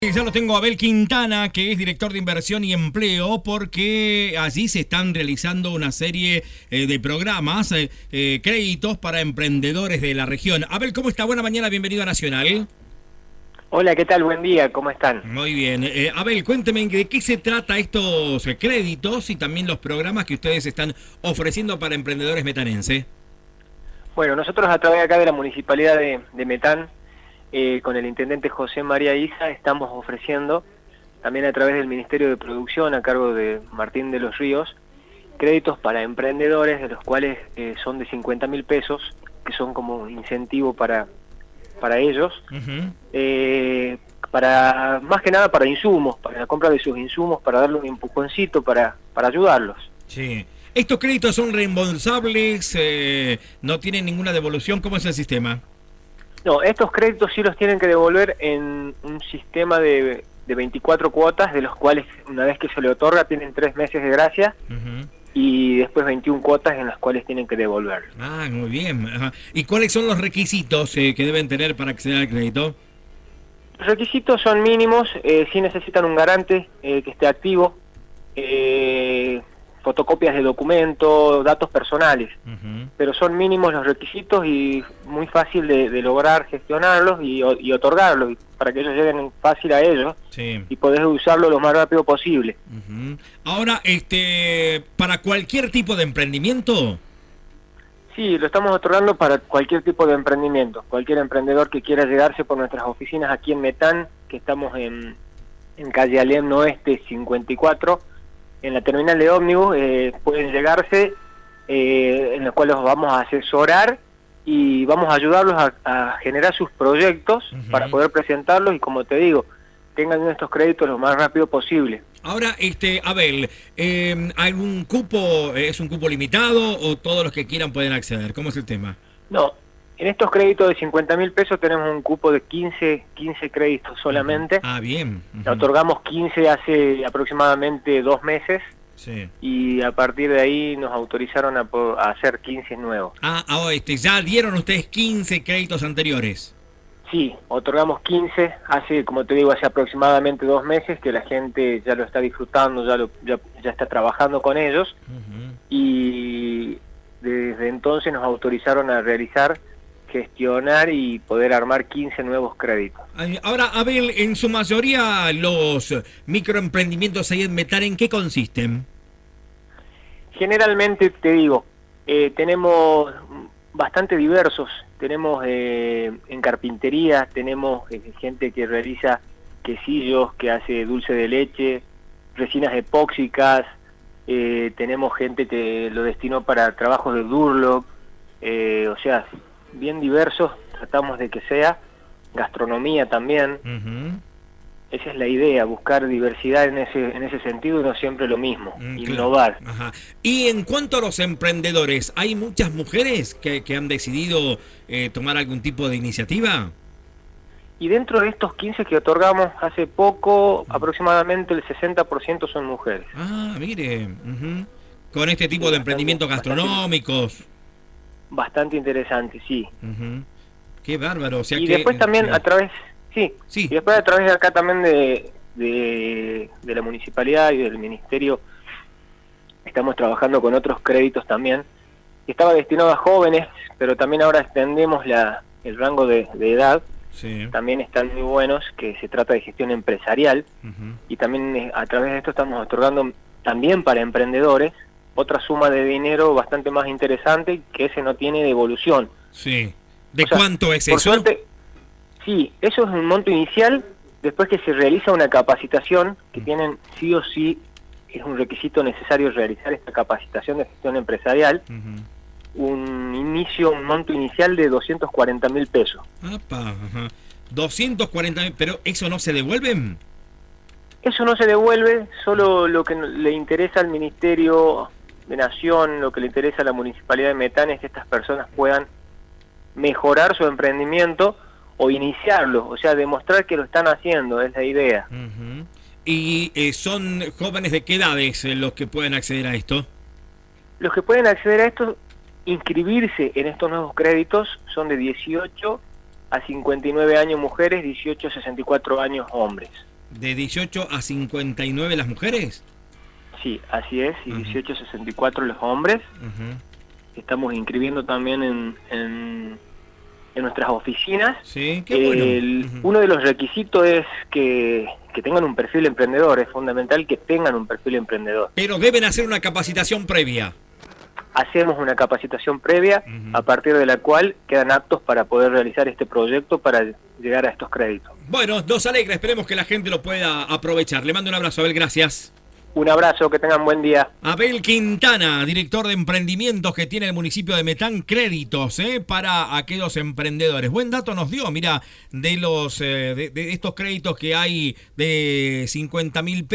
Ya lo tengo a Abel Quintana, que es director de inversión y empleo, porque allí se están realizando una serie de programas, créditos para emprendedores de la región. Abel, ¿cómo está? Buena mañana, bienvenido a Nacional. Hola, ¿qué tal? Buen día, ¿cómo están? Muy bien. Abel, cuénteme de qué se trata estos créditos y también los programas que ustedes están ofreciendo para emprendedores metanenses. Bueno, nosotros a través acá de la Municipalidad de Metán, con el intendente José María Isa, estamos ofreciendo, también a través del Ministerio de Producción, a cargo de Martín de los Ríos, créditos para emprendedores, de los cuales son de 50.000 pesos, que son como un incentivo para ellos, para más que nada para insumos, para la compra de sus insumos, para darle un empujoncito, para ayudarlos. Sí. ¿Estos créditos son reembolsables? ¿No tienen ninguna devolución? ¿Cómo es el sistema? No, estos créditos sí los tienen que devolver en un sistema de 24 cuotas, de los cuales una vez que se le otorga tienen 3 meses de gracia, y después 21 cuotas en las cuales tienen que devolver. Ah, muy bien. Ajá. ¿Y cuáles son los requisitos que deben tener para acceder al crédito? Los requisitos son mínimos, sí necesitan un garante que esté activo, fotocopias de documentos, datos personales, pero son mínimos los requisitos y muy fácil de lograr gestionarlos y otorgarlos, para que ellos lleguen fácil a ellos, sí, y poder usarlo lo más rápido posible. Ahora, ¿para cualquier tipo de emprendimiento? Sí, lo estamos otorgando para cualquier tipo de emprendimiento, cualquier emprendedor que quiera llegarse por nuestras oficinas aquí en Metán, que estamos en calle Alem Oeste 54, en la terminal de ómnibus, pueden llegarse, en los cuales los vamos a asesorar y vamos a ayudarlos a generar sus proyectos para poder presentarlos y, como te digo, tengan estos créditos lo más rápido posible. Ahora, Abel, ¿algún cupo, es un cupo limitado o todos los que quieran pueden acceder? ¿Cómo es el tema? No, en estos créditos de 50.000 pesos tenemos un cupo de 15 créditos solamente. Ah, bien. Otorgamos 15 hace aproximadamente 2 meses. Sí. Y a partir de ahí nos autorizaron a hacer 15 nuevos. Ya dieron ustedes 15 créditos anteriores. Sí, otorgamos 15 hace, como te digo, hace aproximadamente 2 meses que la gente ya lo está disfrutando, ya está trabajando con ellos, y desde entonces nos autorizaron a realizar, gestionar y poder armar 15 nuevos créditos. Ahora, Abel, en su mayoría los microemprendimientos ahí en Metán, ¿en qué consisten? Generalmente, te digo, tenemos bastante diversos. Tenemos en carpintería, tenemos gente que realiza quesillos, que hace dulce de leche, resinas epóxicas, tenemos gente que lo destinó para trabajos de Durlock, o sea, bien diversos, tratamos de que sea, gastronomía también. Esa es la idea, buscar diversidad en ese sentido y no siempre lo mismo, innovar. Ajá. Y en cuanto a los emprendedores, ¿hay muchas mujeres que han decidido tomar algún tipo de iniciativa? Y dentro de estos 15 que otorgamos hace poco, aproximadamente el 60% son mujeres. Ah, mire, con este tipo de emprendimientos gastronómicos. Bastante interesante, sí. Qué bárbaro. O sea, y después también a través... Sí, y después a través de acá también de la municipalidad y del ministerio estamos trabajando con otros créditos también. Estaba destinado a jóvenes, pero también ahora extendemos el rango de edad. También están muy buenos, que se trata de gestión empresarial, y también a través de esto estamos otorgando también para emprendedores otra suma de dinero bastante más interesante, que ese no tiene devolución. Sí. ¿De cuánto es eso? Suerte, sí, eso es un monto inicial, después que se realiza una capacitación, que tienen sí o sí, es un requisito necesario realizar esta capacitación de gestión empresarial, un monto inicial de 240.000 pesos. 240.000, pero ¿eso no se devuelven? Eso no se devuelve, solo lo que le interesa al Ministerio de Nación, lo que le interesa a la Municipalidad de Metán es que estas personas puedan mejorar su emprendimiento o iniciarlo, o sea, demostrar que lo están haciendo, es la idea. ¿Y son jóvenes de qué edades los que pueden acceder a esto? Los que pueden acceder a esto, inscribirse en estos nuevos créditos, son de 18 a 59 años mujeres, 18 a 64 años hombres. ¿De 18 a 59 las mujeres? Sí, así es, y 18 a 64 los hombres. Estamos inscribiendo también en nuestras oficinas. Sí, qué bueno. Uno de los requisitos es que tengan un perfil emprendedor, es fundamental que tengan un perfil emprendedor. Pero deben hacer una capacitación previa. Hacemos una capacitación previa, a partir de la cual quedan aptos para poder realizar este proyecto para llegar a estos créditos. Bueno, nos alegra, esperemos que la gente lo pueda aprovechar. Le mando un abrazo, Abel, gracias. Un abrazo, que tengan buen día. Abel Quintana, director de emprendimientos que tiene el municipio de Metán, créditos para aquellos emprendedores. Buen dato nos dio, mira, de los de estos créditos que hay de 50.000 pesos.